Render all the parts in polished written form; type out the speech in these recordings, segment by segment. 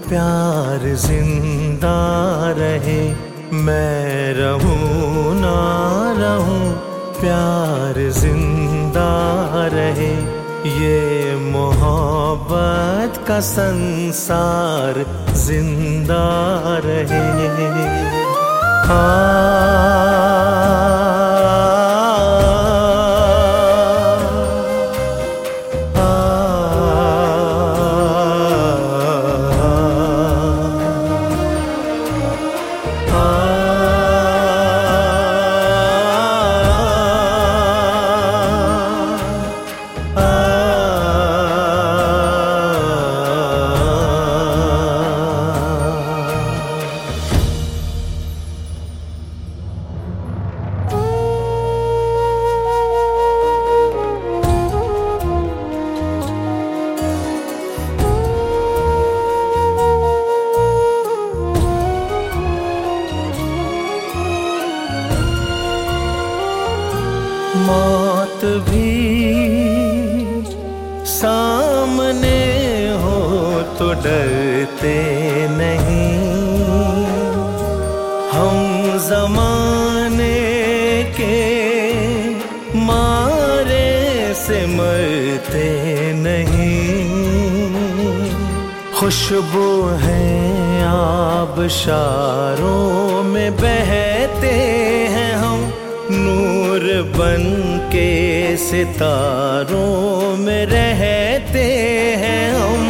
प्यार जिंदा रहे, मैं रहूं ना रहूं, प्यार जिंदा रहे। ये मोहब्बत का संसार जिंदा रहे। मौत भी सामने हो तो डरते नहीं, हम ज़माने के मारे से मरते नहीं। खुशबू है आबशारों में बहते हैं हम, नूर बन के सितारों में रहते हैं हम।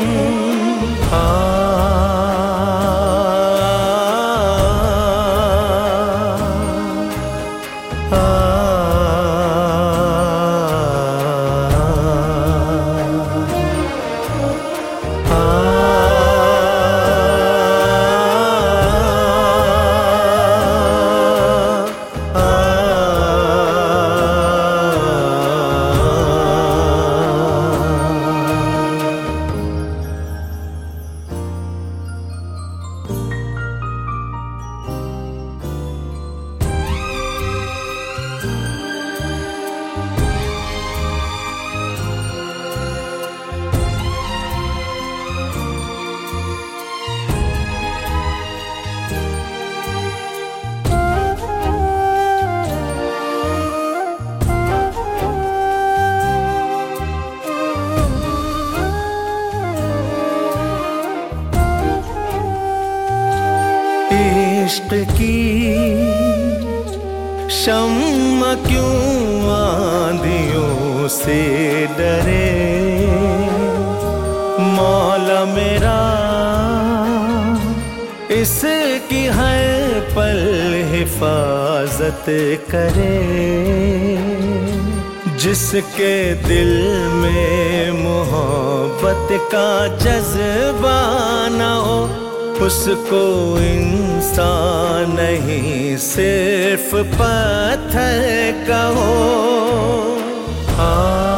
इश्क की शम्मा क्यों आंधियों से डरे, मौला मेरा इसकी हर पल हिफाजत करे। जिसके दिल में मोहब्बत का जज्बा न हो, उसको इंसान नहीं सिर्फ पत्थर कहो।